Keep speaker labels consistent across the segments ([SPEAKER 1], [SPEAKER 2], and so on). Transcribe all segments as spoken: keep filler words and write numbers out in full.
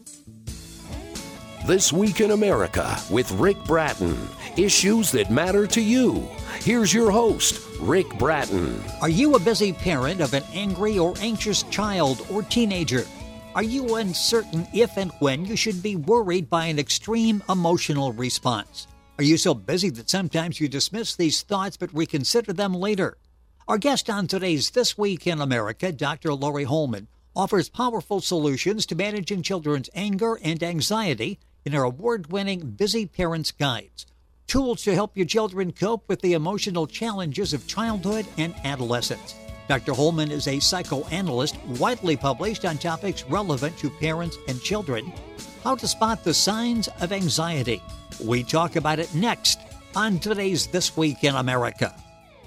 [SPEAKER 1] This Week in America with Rick Bratton. Issues that matter to you. Here's your host, Rick Bratton.
[SPEAKER 2] Are you a busy parent of an angry or anxious child or teenager? Are you uncertain if and when you should be worried by an extreme emotional response? Are you so busy that sometimes you dismiss these thoughts but reconsider them later? Our guest on today's This Week in America, Doctor Laurie Holman, offers powerful solutions to managing children's anger and anxiety in her award-winning Busy Parents Guides. Tools to help your children cope with the emotional challenges of childhood and adolescence. Doctor Holman is a psychoanalyst widely published on topics relevant to parents and children. How to spot the signs of anxiety. We talk about it next on today's This Week in America.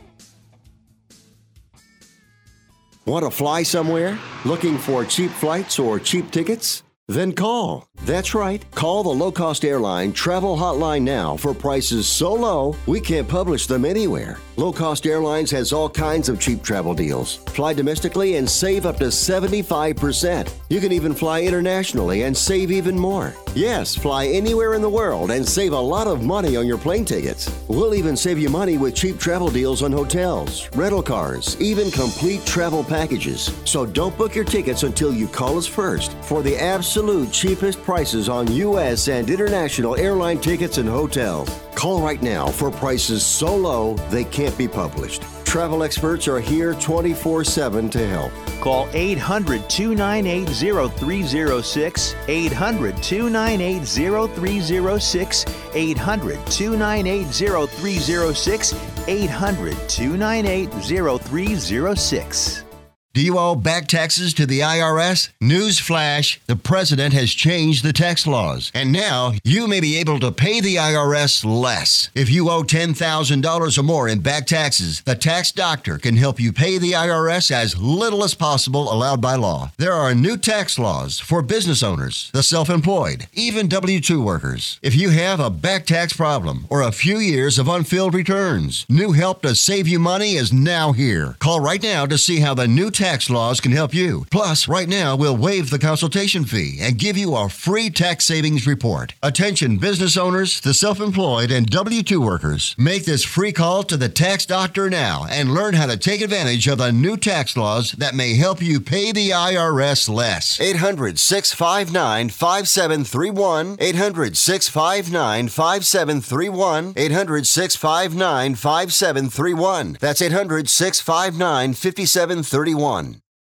[SPEAKER 3] Want to fly somewhere? Looking for cheap flights or cheap tickets? Then call. That's right. Call the low-cost airline travel hotline now for prices so low we can't publish them anywhere. Low Cost Airlines has all kinds of cheap travel deals. Fly domestically and save up to seventy-five percent. You can even fly internationally and save even more. Yes, fly anywhere in the world and save a lot of money on your plane tickets. We'll even save you money with cheap travel deals on hotels, rental cars, even complete travel packages. So don't book your tickets until you call us first for the absolute cheapest prices on U S and international airline tickets and hotels. Call right now for prices so low they can't be published. Travel experts are here twenty-four seven to help.
[SPEAKER 4] Call eight hundred, two nine eight, zero three zero six, eight hundred, two nine eight, zero three zero six, eight hundred, two nine eight, zero three zero six, eight hundred, two nine eight, zero three zero six.
[SPEAKER 3] Do you owe back taxes to the I R S? Newsflash, the president has changed the tax laws, and now you may be able to pay the I R S less. If you owe ten thousand dollars or more in back taxes, the tax doctor can help you pay the I R S as little as possible allowed by law. There are new tax laws for business owners, the self-employed, even W two workers. If you have a back tax problem or a few years of unfilled returns, new help to save you money is now here. Call right now to see how the new tax Tax laws can help you. Plus, right now, we'll waive the consultation fee and give you a free tax savings report. Attention business owners, the self-employed, and W two workers. Make this free call to the tax doctor now and learn how to take advantage of the new tax laws that may help you pay the I R S less. eight hundred, six five nine, five seven three one. eight hundred, six five nine, five seven three one. eight hundred, six five nine, five seven three one. That's eight hundred, six five nine, five seven three one.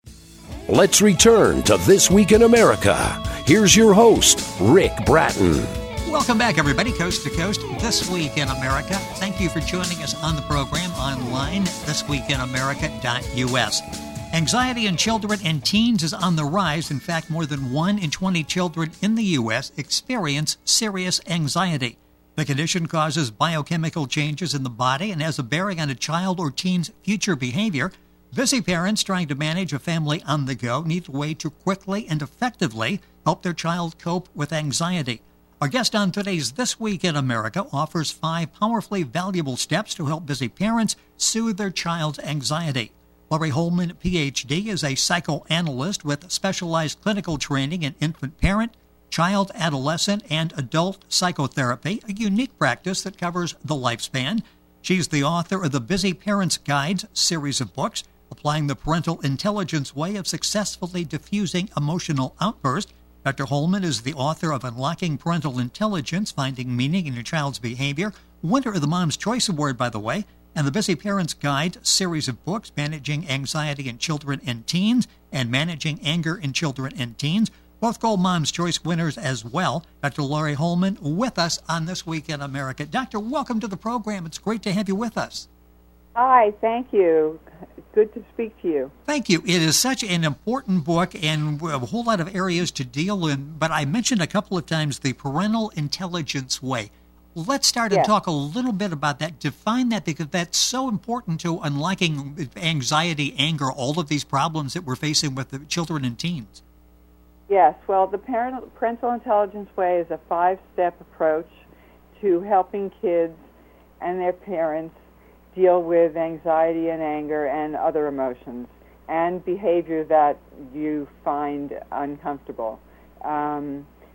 [SPEAKER 1] Let's return to This Week in America. Here's your host, Rick Bratton.
[SPEAKER 2] Welcome back, everybody, coast to coast. This Week in America. Thank you for joining us on the program online, this week in america dot u s. Anxiety in children and teens is on the rise. In fact, more than one in twenty children in the U S experience serious anxiety. The condition causes biochemical changes in the body and has a bearing on a child or teen's future behavior. Busy parents trying to manage a family on the go need a way to quickly and effectively help their child cope with anxiety. Our guest on today's This Week in America offers five powerfully valuable steps to help busy parents soothe their child's anxiety. Laurie Holman, P H D, is a psychoanalyst with specialized clinical training in infant parent, child, adolescent, and adult psychotherapy, a unique practice that covers the lifespan. She's the author of the Busy Parents Guides series of books, applying the parental intelligence way of successfully diffusing emotional outbursts. Doctor Holman is the author of Unlocking Parental Intelligence, Finding Meaning in Your Child's Behavior, winner of the Mom's Choice Award, by the way, and the Busy Parents Guide series of books, Managing Anxiety in Children and Teens and Managing Anger in Children and Teens, both gold Mom's Choice winners as well. Doctor Laurie Holman with us on This Week in America. Doctor, welcome to the program. It's great to have you with us.
[SPEAKER 5] Hi, thank you. Good to speak to you.
[SPEAKER 2] Thank you. It is such an important book and a whole lot of areas to deal in, but I mentioned a couple of times the parental intelligence way. Let's start and
[SPEAKER 5] yes.
[SPEAKER 2] talk a little bit about that. Define that, because that's so important to unlocking anxiety, anger, all of these problems that we're facing with the children and teens.
[SPEAKER 5] Yes, well, the parental, parental intelligence way is a five-step approach to helping kids and their parents deal with anxiety and anger and other emotions and behavior that you find uncomfortable. Um,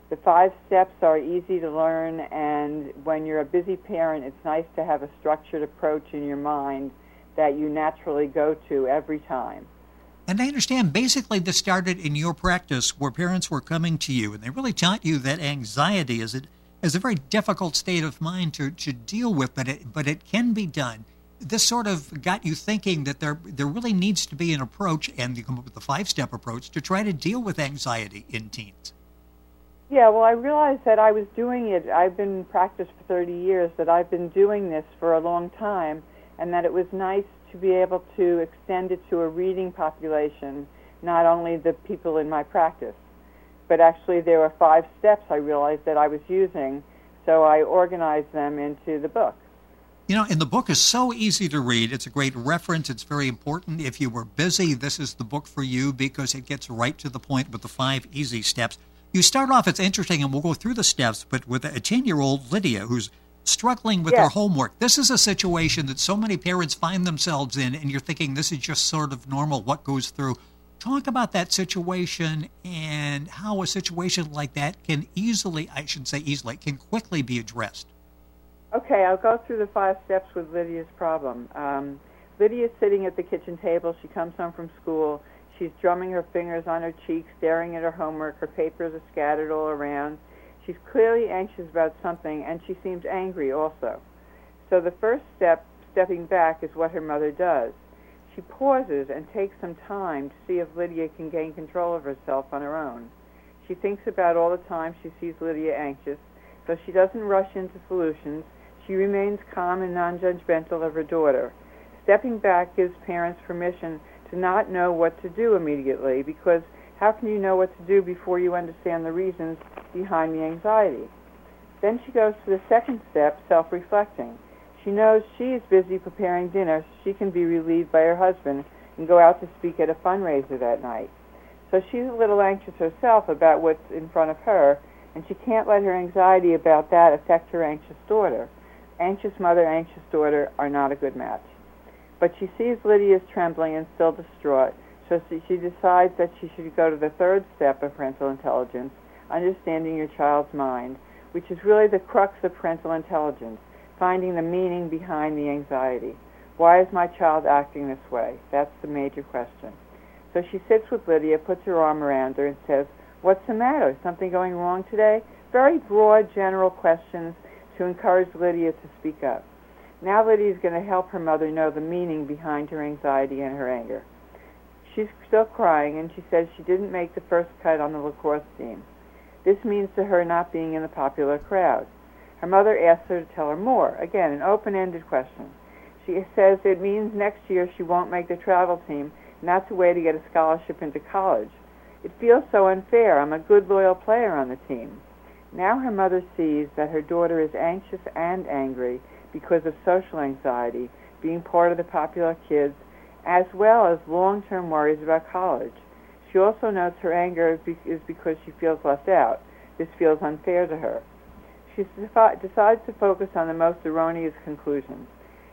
[SPEAKER 5] The five steps are easy to learn, and when you're a busy parent, it's nice to have a structured approach in your mind that you naturally go to every time.
[SPEAKER 2] And I understand basically this started in your practice where parents were coming to you and they really taught you that anxiety is a, is a very difficult state of mind to, to deal with, but it, but it can be done. This sort of got you thinking that there there really needs to be an approach, and you come up with the five-step approach to try to deal with anxiety in teens.
[SPEAKER 5] Yeah, well, I realized that I was doing it. I've been in practice for thirty years, that I've been doing this for a long time, and that it was nice to be able to extend it to a reading population, not only the people in my practice. But actually there were five steps I realized that I was using, so I organized them into the book.
[SPEAKER 2] You know, and the book is so easy to read. It's a great reference. It's very important. If you were busy, this is the book for you because it gets right to the point with the five easy steps. You start off, it's interesting, and we'll go through the steps, but with a ten-year-old Lydia who's struggling with
[SPEAKER 5] yes.
[SPEAKER 2] her homework. This is a situation that so many parents find themselves in, and you're thinking this is just sort of normal, what goes through. Talk about that situation and how a situation like that can easily, I should say easily, can quickly be addressed.
[SPEAKER 5] Okay, I'll go through the five steps with Lydia's problem. Um, Lydia's sitting at the kitchen table. She comes home from school. She's drumming her fingers on her cheeks, staring at her homework. Her papers are scattered all around. She's clearly anxious about something, and she seems angry also. So the first step, stepping back, is what her mother does. She pauses and takes some time to see if Lydia can gain control of herself on her own. She thinks about all the time she sees Lydia anxious, so she doesn't rush into solutions. She remains calm and non-judgmental of her daughter. Stepping back gives parents permission to not know what to do immediately, because how can you know what to do before you understand the reasons behind the anxiety? Then she goes to the second step, self-reflecting. She knows she is busy preparing dinner so she can be relieved by her husband and go out to speak at a fundraiser that night. So she's a little anxious herself about what's in front of her, and she can't let her anxiety about that affect her anxious daughter. Anxious mother, anxious daughter are not a good match. But she sees Lydia's trembling and still distraught, so she decides that she should go to the third step of parental intelligence, understanding your child's mind, which is really the crux of parental intelligence, finding the meaning behind the anxiety. Why is my child acting this way? That's the major question. So she sits with Lydia, puts her arm around her, and says, "What's the matter? Is something going wrong today?" Very broad, general questions to encourage Lydia to speak up. Now Lydia is going to help her mother know the meaning behind her anxiety and her anger. She's still crying, and she says she didn't make the first cut on the lacrosse team. This means to her not being in the popular crowd. Her mother asks her to tell her more. Again, an open-ended question. She says it means next year she won't make the travel team, and that's a way to get a scholarship into college. It feels so unfair. I'm a good, loyal player on the team. Now her mother sees that her daughter is anxious and angry because of social anxiety, being part of the popular kids, as well as long-term worries about college. She also notes her anger is because she feels left out. This feels unfair to her. She decides to focus on the most erroneous conclusions.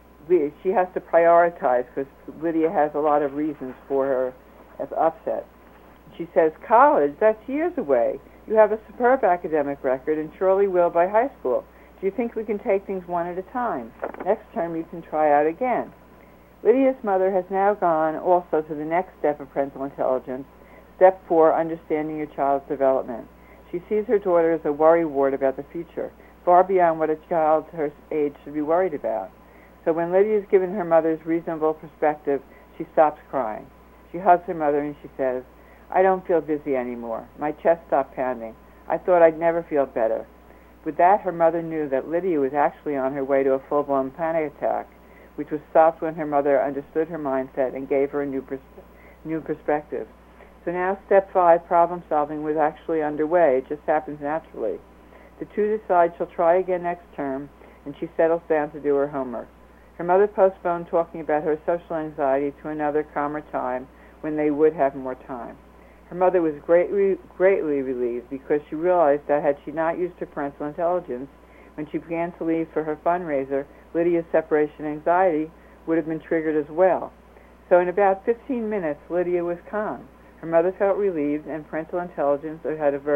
[SPEAKER 5] She has to prioritize because Lydia has a lot of reasons for her upset. She says, "College, that's years away. You have a superb academic record and surely will by high school. Do you think we can take things one at a time? Next term you can try out again." Lydia's mother has now gone also to the next step of parental intelligence, step four, understanding your child's development. She sees her daughter as a worrywart about the future, far beyond what a child her age should be worried about. So when Lydia is given her mother's reasonable perspective, she stops crying. She hugs her mother and she says, "I don't feel dizzy anymore. My chest stopped pounding. I thought I'd never feel better." With that, her mother knew that Lydia was actually on her way to a full-blown panic attack, which was stopped when her mother understood her mindset and gave her a new, pers- new perspective. So now step five, problem-solving, was actually underway. It just happens naturally. The two decide she'll try again next term, and she settles down to do her homework. Her mother postponed talking about her social anxiety to another calmer time when they would have more time. Her mother was greatly, greatly relieved because she realized that had she not used her parental intelligence, when she began to leave for her fundraiser, Lydia's separation anxiety would have been triggered as well. So in about fifteen minutes, Lydia was calm. Her mother felt relieved, and parental intelligence had averted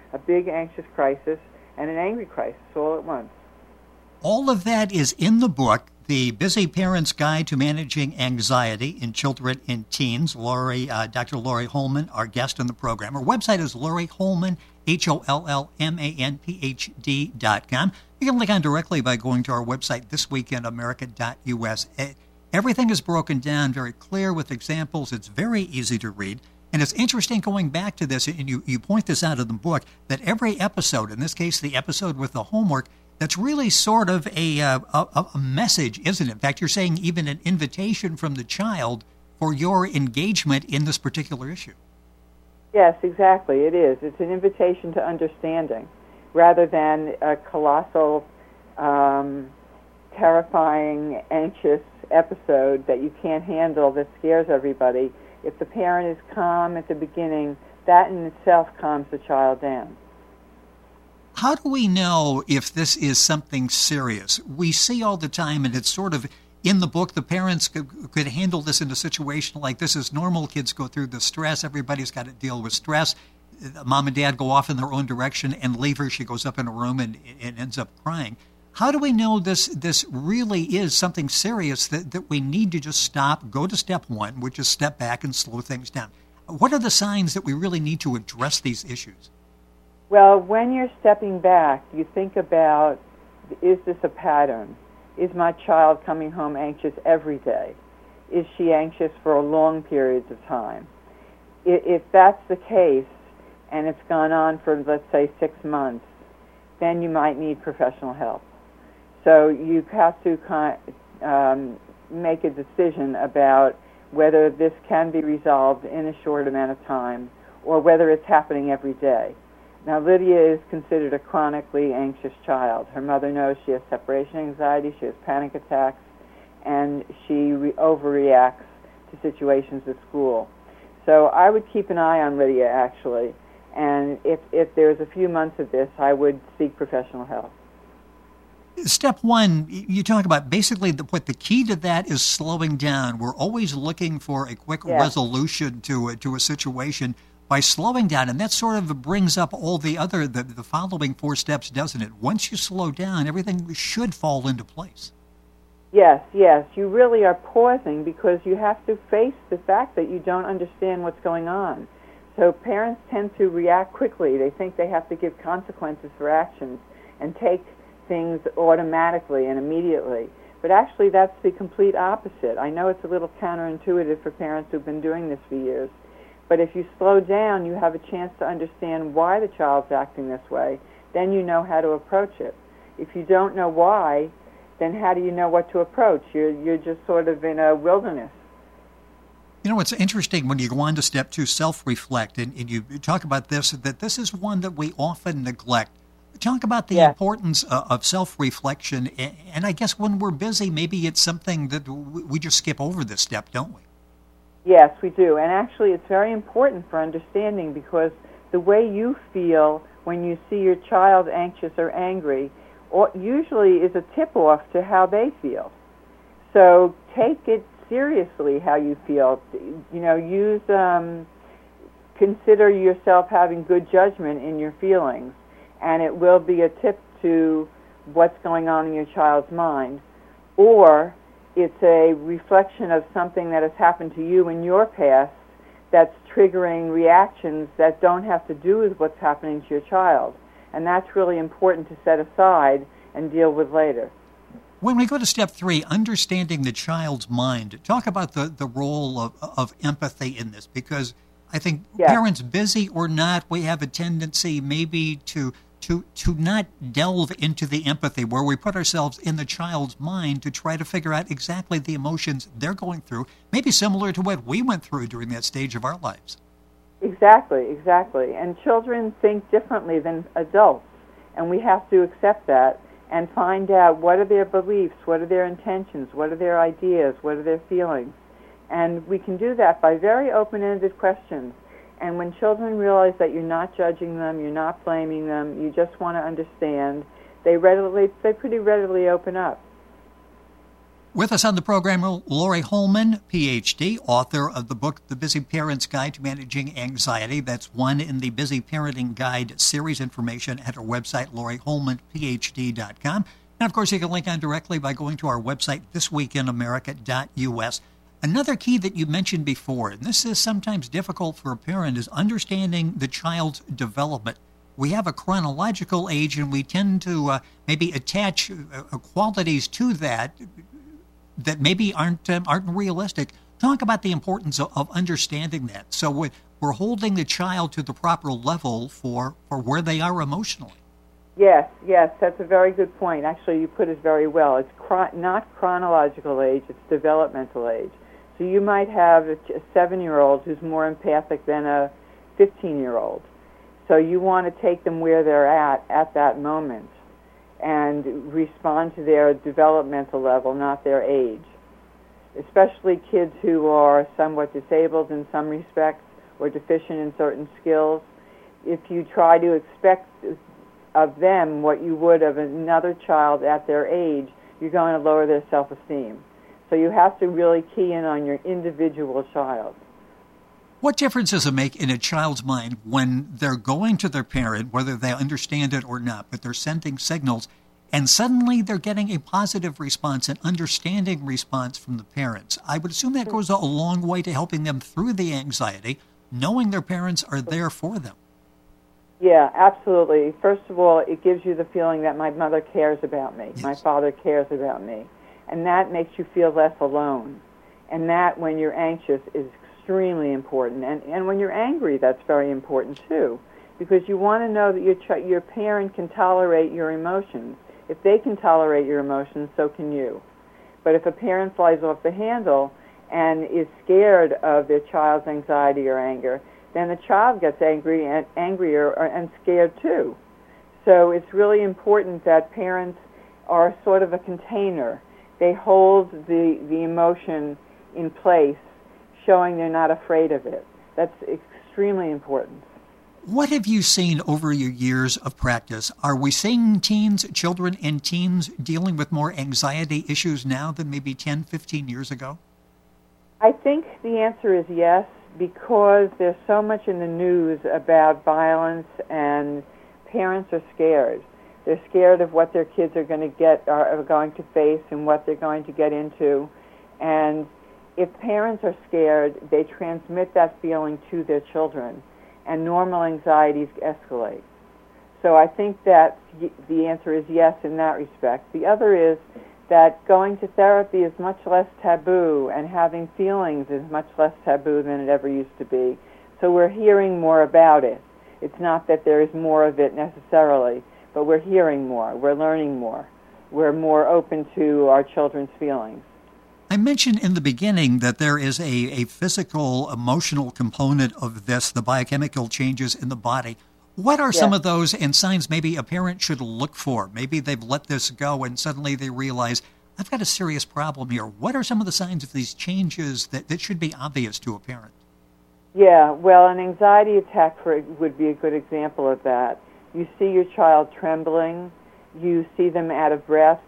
[SPEAKER 5] a big anxious crisis and an angry crisis all at once.
[SPEAKER 2] All of that is in the book, The Busy Parent's Guide to Managing Anxiety in Children and Teens. Lori, uh, Doctor Lori Holman, our guest on the program. Her website is Lori Holman, H O L L M A N P H D dot com. You can link on directly by going to our website, this week in america dot U S. Everything is broken down very clear with examples. It's very easy to read. And it's interesting going back to this, and you, you point this out in the book, that every episode, in this case the episode with the homework, that's really sort of a, uh, a, a message, isn't it? In fact, you're saying even an invitation from the child for your engagement in this particular issue.
[SPEAKER 5] Yes, exactly. It is. It's an invitation to understanding rather than a colossal, um, terrifying, anxious episode that you can't handle that scares everybody. If the parent is calm at the beginning, that in itself calms the child down.
[SPEAKER 2] How do we know if this is something serious? We see all the time, and it's sort of in the book, the parents could, could handle this in a situation like this is normal. Kids go through the stress. Everybody's got to deal with stress. Mom and dad go off in their own direction and leave her. She goes up in a room and, and ends up crying. How do we know this this really is something serious that, that we need to just stop, go to step one, which is step back and slow things down? What are the signs that we really need to address these issues?
[SPEAKER 5] Well, when you're stepping back, you think about, is this a pattern? Is my child coming home anxious every day? Is she anxious for long periods of time? If that's the case, and it's gone on for, let's say, six months, then you might need professional help. So you have to um, make a decision about whether this can be resolved in a short amount of time or whether it's happening every day. Now, Lydia is considered a chronically anxious child. Her mother knows she has separation anxiety, she has panic attacks, and she re- overreacts to situations at school. So I would keep an eye on Lydia, actually, and if, if there's a few months of this, I would seek professional help.
[SPEAKER 2] Step one, you talk about basically the, what the key to that is slowing down. We're always looking for a quick
[SPEAKER 5] yes.
[SPEAKER 2] resolution to a, to a situation by slowing down, and that sort of brings up all the other, the, the following four steps, doesn't it? Once you slow down, everything should fall into place.
[SPEAKER 5] Yes, yes. You really are pausing because you have to face the fact that you don't understand what's going on. So parents tend to react quickly. They think they have to give consequences for actions and take things automatically and immediately. But actually, that's the complete opposite. I know it's a little counterintuitive for parents who've been doing this for years. But if you slow down, you have a chance to understand why the child's acting this way. Then you know how to approach it. If you don't know why, then how do you know what to approach? You're, you're just sort of in a wilderness.
[SPEAKER 2] You know, it's interesting when you go on to step two, self-reflect, and, and you talk about this, that this is one that we often neglect. Talk about the
[SPEAKER 5] yes.
[SPEAKER 2] importance uh, of self-reflection, and, and I guess when we're busy, maybe it's something that we just skip over this step, don't we?
[SPEAKER 5] Yes, we do. And actually, it's very important for understanding because the way you feel when you see your child anxious or angry usually is a tip-off to how they feel. So take it seriously how you feel. You know, use, um, consider yourself having good judgment in your feelings, and it will be a tip to what's going on in your child's mind. Or it's a reflection of something that has happened to you in your past that's triggering reactions that don't have to do with what's happening to your child. And that's really important to set aside and deal with later.
[SPEAKER 2] When we go to step three, understanding the child's mind, talk about the, the role of, of empathy in this, because I think
[SPEAKER 5] yes.
[SPEAKER 2] parents, busy or not, we have a tendency maybe to to to not delve into the empathy where we put ourselves in the child's mind to try to figure out exactly the emotions they're going through, maybe similar to what we went through during that stage of our lives.
[SPEAKER 5] Exactly, exactly. And children think differently than adults, and we have to accept that and find out what are their beliefs, what are their intentions, what are their ideas, what are their feelings. And we can do that by very open-ended questions. And when children realize that you're not judging them, you're not blaming them, you just want to understand, they readily, they pretty readily open up.
[SPEAKER 2] With us on the program, Lori Holman, P H D, author of the book, The Busy Parent's Guide to Managing Anxiety. That's one in the Busy Parenting Guide series. Information at our website, lori holman p h d dot com. And, of course, you can link on directly by going to our website, this week in america dot u s. Another key that you mentioned before, and this is sometimes difficult for a parent, is understanding the child's development. We have a chronological age, and we tend to uh, maybe attach uh, qualities to that that maybe aren't um, aren't realistic. Talk about the importance of, of understanding that. So we're, we're holding the child to the proper level for, for where they are emotionally.
[SPEAKER 5] Yes, yes, that's a very good point. Actually, you put it very well. It's chron- not chronological age, it's developmental age. So you might have a, a seven-year-old who's more empathic than a fifteen-year-old. So you want to take them where they're at at that moment and respond to their developmental level, not their age. Especially kids who are somewhat disabled in some respects or deficient in certain skills. If you try to expect of them what you would of another child at their age, you're going to lower their self-esteem. So you have to really key in on your individual child.
[SPEAKER 2] What difference does it make in a child's mind when they're going to their parent, whether they understand it or not, but they're sending signals, and suddenly they're getting a positive response, an understanding response from the parents? I would assume that goes a long way to helping them through the anxiety, knowing their parents are there for them.
[SPEAKER 5] Yeah, absolutely. First of all, it gives you the feeling that my mother cares about me, yes. My father cares about me, and that makes you feel less alone. And that, when you're anxious, is extremely important. And and when you're angry, that's very important too, because you want to know that your ch- your parent can tolerate your emotions. If they can tolerate your emotions, so can you. But if a parent flies off the handle and is scared of their child's anxiety or anger, then the child gets angry and angrier or, and scared too. So it's really important that parents are sort of a container. They hold the the emotion in place, showing they're not afraid of it. That's extremely important.
[SPEAKER 2] What have you seen over your years of practice? Are we seeing teens, children and teens dealing with more anxiety issues now than maybe ten, fifteen years ago?
[SPEAKER 5] I think the answer is yes, because there's so much in the news about violence, and parents are scared. They're scared of what their kids are going to get, are going to face, and what they're going to get into. And if parents are scared, they transmit that feeling to their children, and normal anxieties escalate. So I think that the answer is yes in that respect. The other is that going to therapy is much less taboo, and having feelings is much less taboo than it ever used to be. So we're hearing more about it. It's not that there is more of it necessarily, but we're hearing more, we're learning more. We're more open to our children's feelings.
[SPEAKER 2] I mentioned in the beginning that there is a, a physical, emotional component of this, the biochemical changes in the body. What are yes. some of those and signs maybe a parent should look for? Maybe they've let this go and suddenly they realize, I've got a serious problem here. What are some of the signs of these changes that, that should be obvious to a parent?
[SPEAKER 5] Yeah, well, an anxiety attack for, would be a good example of that. You see your child trembling. You see them out of breath.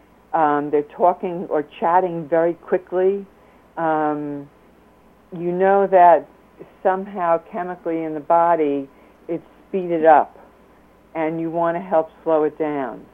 [SPEAKER 5] Um, they're talking or chatting very quickly. Um, you know that somehow chemically in the body it's speeded up, and you want to help slow it down.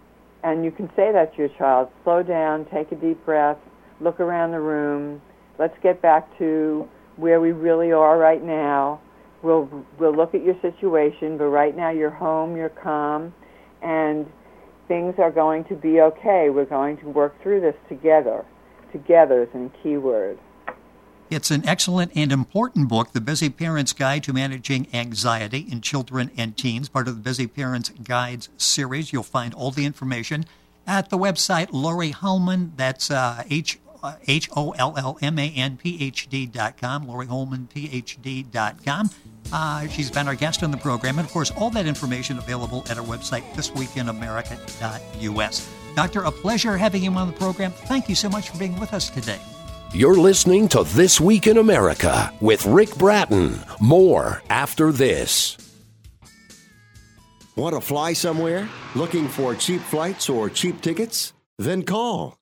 [SPEAKER 5] And you can say that to your child, slow down, take a deep breath, look around the room, let's get back to where we really are right now. We'll, we'll look at your situation, but right now you're home, you're calm, and things are going to be okay. We're going to work through this together. Together is a key word.
[SPEAKER 2] It's an excellent and important book, The Busy Parent's Guide to Managing Anxiety in Children and Teens, part of the Busy Parent's Guides series. You'll find all the information at the website Lori Holman. That's uh, H H O L L M A N P H D dot com, Lori Holman P H D dot com. Uh, she's been our guest on the program, and of course, all that information available at our website, this week in america dot u s. Doctor, a pleasure having you on the program. Thank you so much for being with us today.
[SPEAKER 1] You're listening to This Week in America with Rick Bratton. More after this.
[SPEAKER 3] Want to fly somewhere? Looking for cheap flights or cheap tickets? Then call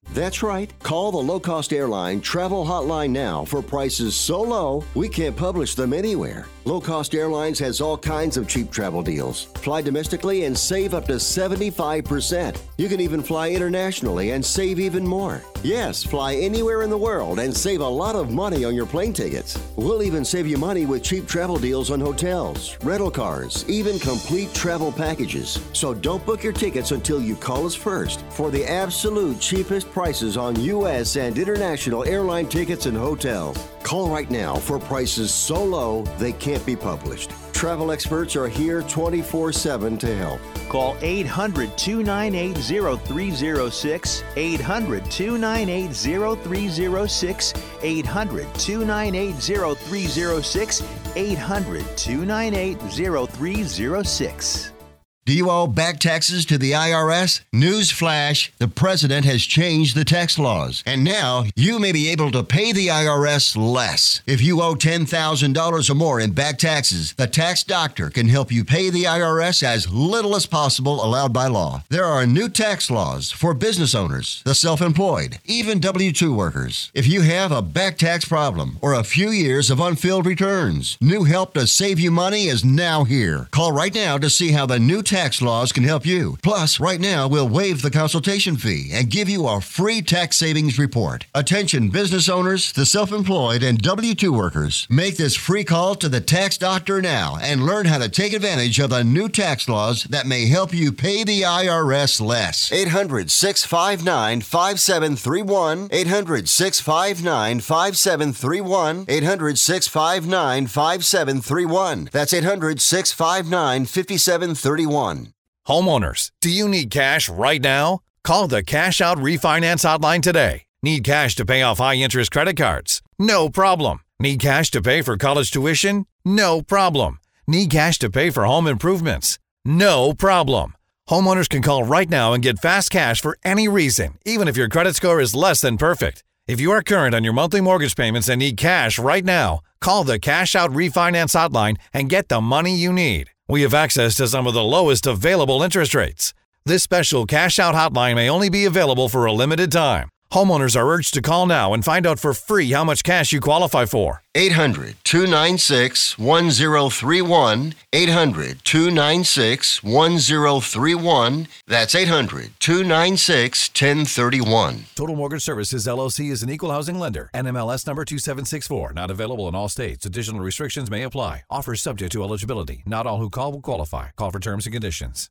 [SPEAKER 3] That's right. Call the low-cost airline Travel Hotline now for prices so low we can't publish them anywhere. Low Cost Airlines has all kinds of cheap travel deals. Fly domestically and save up to seventy-five percent. You can even fly internationally and save even more. Yes, fly anywhere in the world and save a lot of money on your plane tickets. We'll even save you money with cheap travel deals on hotels, rental cars, even complete travel packages. So don't book your tickets until you call us first for the absolute cheapest prices on U S and international airline tickets and hotels. Call right now for prices so low they can't be published. Travel experts are here twenty-four seven to help.
[SPEAKER 4] Call eight hundred, two nine eight, zero three zero six, eight hundred, two nine eight, zero three zero six, eight hundred, two nine eight, zero three zero six, eight hundred, two nine eight, zero three zero six.
[SPEAKER 3] Do you owe back taxes to the I R S? Newsflash, the president has changed the tax laws, and now you may be able to pay the I R S less. If you owe ten thousand dollars or more in back taxes, the tax doctor can help you pay the I R S as little as possible allowed by law. There are new tax laws for business owners, the self-employed, even W two workers. If you have a back tax problem or a few years of unfilled returns, new help to save you money is now here. Call right now to see how the new tax Tax laws can help you. Plus, right now, we'll waive the consultation fee and give you a free tax savings report. Attention business owners, the self-employed, and W two workers. Make this free call to the tax doctor now and learn how to take advantage of the new tax laws that may help you pay the I R S less. eight hundred, six five nine, five seven three one. eight hundred, six five nine, five seven three one. eight hundred, six five nine, five seven three one. That's eight hundred, six five nine, five seven three one.
[SPEAKER 6] Homeowners, do you need cash right now? Call the Cash Out Refinance Hotline today. Need cash to pay off high-interest credit cards? No problem. Need cash to pay for college tuition? No problem. Need cash to pay for home improvements? No problem. Homeowners can call right now and get fast cash for any reason, even if your credit score is less than perfect. If you are current on your monthly mortgage payments and need cash right now, call the Cash Out Refinance Hotline and get the money you need. We have access to some of the lowest available interest rates. This special cash out hotline may only be available for a limited time. Homeowners are urged to call now and find out for free how much cash you qualify for.
[SPEAKER 3] eight hundred, two nine six, one zero three one. eight hundred, two nine six, one zero three one. That's eight hundred, two nine six, one zero three one.
[SPEAKER 6] Total Mortgage Services, L L C is an equal housing lender. N M L S number two seven six four. Not available in all states. Additional restrictions may apply. Offers subject to eligibility. Not all who call will qualify. Call for terms and conditions.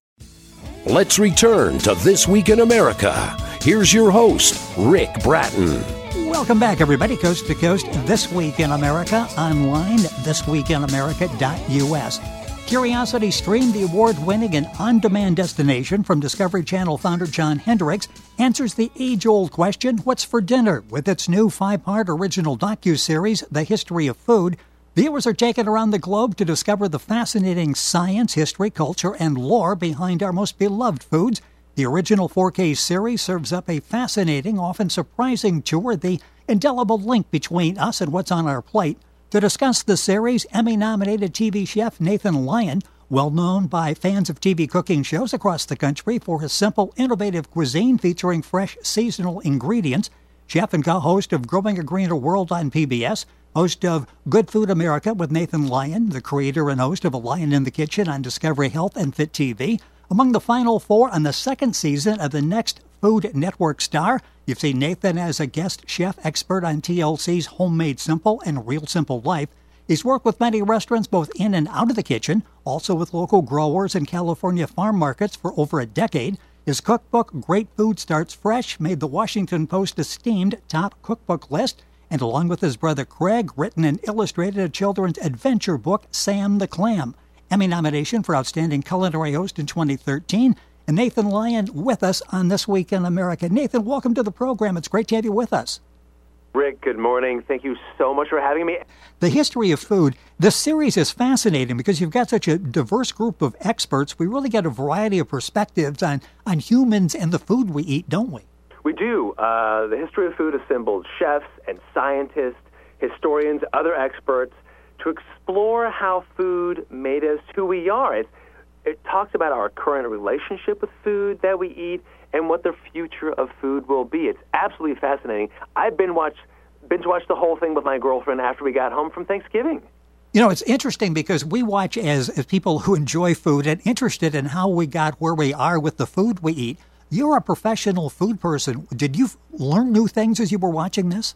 [SPEAKER 1] Let's return to This Week in America. Here's your host, Rick Bratton.
[SPEAKER 2] Welcome back, everybody, coast to coast. This Week in America, online, this week in america dot u s. Curiosity Stream, the award-winning and on-demand destination from Discovery Channel founder John Hendricks, answers the age-old question, what's for dinner? With its new five-part original docuseries, The History of Food, viewers are taken around the globe to discover the fascinating science, history, culture, and lore behind our most beloved foods. The original four K series serves up a fascinating, often surprising tour, the indelible link between us and what's on our plate. To discuss the series, Emmy-nominated T V chef Nathan Lyon, well known by fans of T V cooking shows across the country for his simple, innovative cuisine featuring fresh, seasonal ingredients. Chef and co-host of Growing a Greener World on P B S, host of Good Food America with Nathan Lyon, the creator and host of A Lion in the Kitchen on Discovery Health and Fit T V. Among the final four on the second season of the next Food Network star, you've seen Nathan as a guest chef expert on T L C's Homemade Simple and Real Simple Life. He's worked with many restaurants both in and out of the kitchen, also with local growers and California farm markets for over a decade. His cookbook, Great Food Starts Fresh, made the Washington Post esteemed top cookbook list, and along with his brother Craig, written and illustrated a children's adventure book, Sam the Clam. Emmy nomination for Outstanding Culinary Host in twenty thirteen. And Nathan Lyon with us on This Week in America. Nathan, welcome to the program. It's great to have you with us.
[SPEAKER 7] Rick, good morning. Thank you so much for having me.
[SPEAKER 2] The History of Food. This series is fascinating because you've got such a diverse group of experts. We really get a variety of perspectives on, on humans and the food we eat, don't we?
[SPEAKER 7] We do. Uh, the History of Food assembled chefs and scientists, historians, other experts to explore how food made us who we are. It's it talks about our current relationship with food that we eat and what the future of food will be. It's absolutely fascinating. I binge watched binge watched the whole thing with my girlfriend after we got home from Thanksgiving.
[SPEAKER 2] You know, it's interesting because we watch as, as people who enjoy food and interested in how we got where we are with the food we eat. You're a professional food person. Did you learn new things as you were watching this?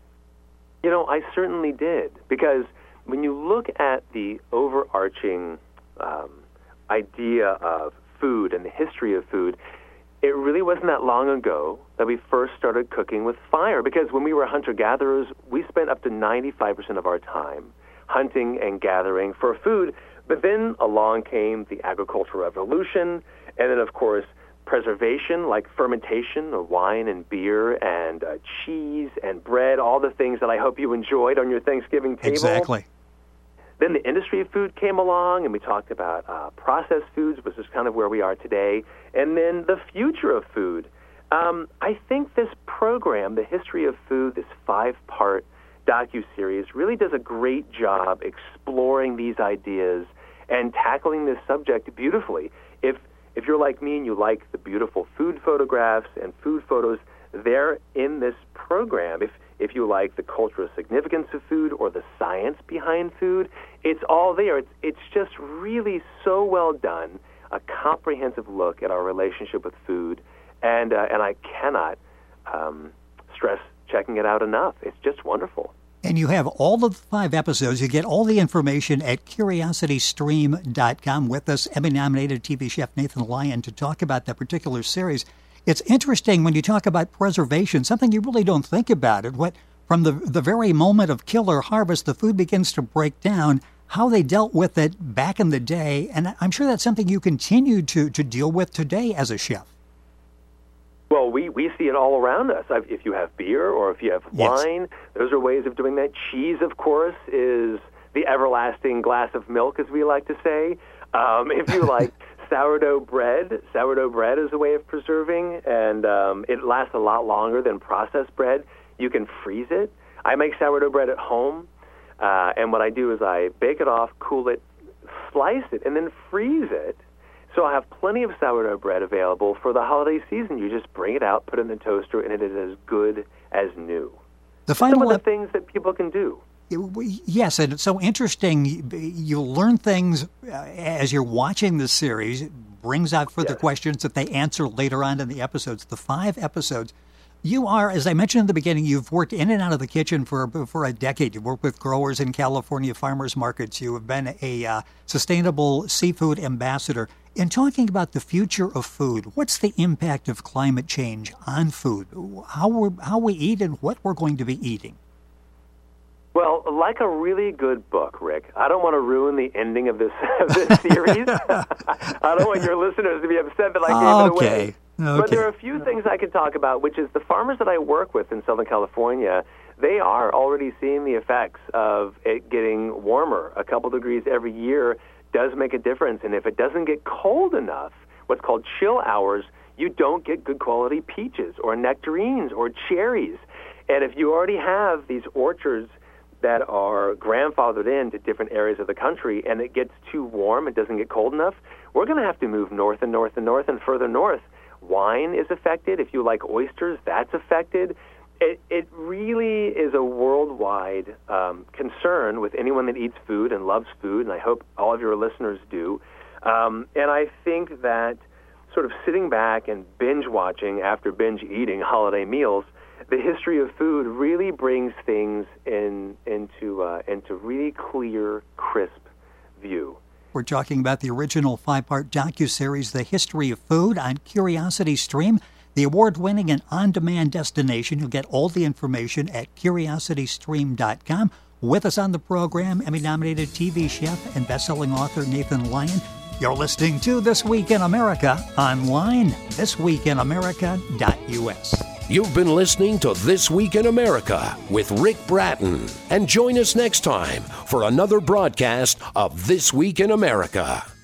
[SPEAKER 7] You know, I certainly did, because when you look at the overarching um, idea of food and the history of food, it really wasn't that long ago that we first started cooking with fire, because when we were hunter-gatherers, we spent up to ninety-five percent of our time hunting and gathering for food. But then along came the agricultural revolution, and then, of course, preservation, like fermentation of wine and beer and uh, cheese and bread, all the things that I hope you enjoyed on your Thanksgiving table.
[SPEAKER 2] Exactly.
[SPEAKER 7] Then the industry of food came along, and we talked about uh, processed foods, which is kind of where we are today. And then the future of food. Um, I think this program, The History of Food, this five-part docuseries, really does a great job exploring these ideas and tackling this subject beautifully. If if you're like me and you like the beautiful food photographs and food photos, they're in this program. If if you like the cultural significance of food or the science behind food, it's all there. It's it's just really so well done, a comprehensive look at our relationship with food, and uh, and I cannot um, stress checking it out enough. It's just wonderful.
[SPEAKER 2] And you have all of the five episodes. You get all the information at curiosity stream dot com. With us, Emmy-nominated T V chef Nathan Lyon to talk about that particular series. It's interesting when you talk about preservation, something you really don't think about it. What from the the very moment of kill or harvest, the food begins to break down, how they dealt with it back in the day. And I'm sure that's something you continue to, to deal with today as a chef.
[SPEAKER 7] Well, we, we see it all around us. If you have beer or if you have wine, yes, those are ways of doing that. Cheese, of course, is the everlasting glass of milk, as we like to say. Um, if you like sourdough bread, sourdough bread is a way of preserving, and um, it lasts a lot longer than processed bread. You can freeze it. I make sourdough bread at home, uh, and what I do is I bake it off, cool it, slice it, and then freeze it. So I have plenty of sourdough bread available for the holiday season. You just bring it out, put it in the toaster, and it is as good as new.
[SPEAKER 2] The final
[SPEAKER 7] Some of the things that people can do.
[SPEAKER 2] Yes, and it's so interesting. You learn things as you're watching the series. It brings out further yes. questions that they answer later on in the episodes. The five episodes. You are, as I mentioned in the beginning, you've worked in and out of the kitchen for for a decade. You've worked with growers in California, farmers markets. You have been a uh, sustainable seafood ambassador. In talking about the future of food, what's the impact of climate change on food? How we how we eat and what we're going to be eating?
[SPEAKER 7] Well, like a really good book, Rick, I don't want to ruin the ending of this of this series. I don't want your listeners to be upset that I gave
[SPEAKER 2] okay.
[SPEAKER 7] it away.
[SPEAKER 2] Okay.
[SPEAKER 7] But there are a few things I could talk about, which is the farmers that I work with in Southern California, they are already seeing the effects of it getting warmer. A couple degrees every year does make a difference. And if it doesn't get cold enough, what's called chill hours, you don't get good quality peaches or nectarines or cherries. And if you already have these orchards that are grandfathered into different areas of the country and it gets too warm, it doesn't get cold enough, we're going to have to move north and north and north and further north. Wine is affected. If you like oysters, that's affected. It, it really is a worldwide um, concern with anyone that eats food and loves food, and I hope all of your listeners do. Um, and I think that sort of sitting back and binge-watching after binge-eating holiday meals, the history of food really brings things in into uh, into really clear, crisp view.
[SPEAKER 2] We're talking about the original five-part docuseries, The History of Food, on Curiosity Stream, the award-winning and on-demand destination. You'll get all the information at curiosity stream dot com. With us on the program, Emmy-nominated T V chef and best-selling author Nathan Lyon. You're listening to This Week in America online, this week in america dot u s.
[SPEAKER 1] You've been listening to This Week in America with Rick Bratton. And join us next time for another broadcast of This Week in America.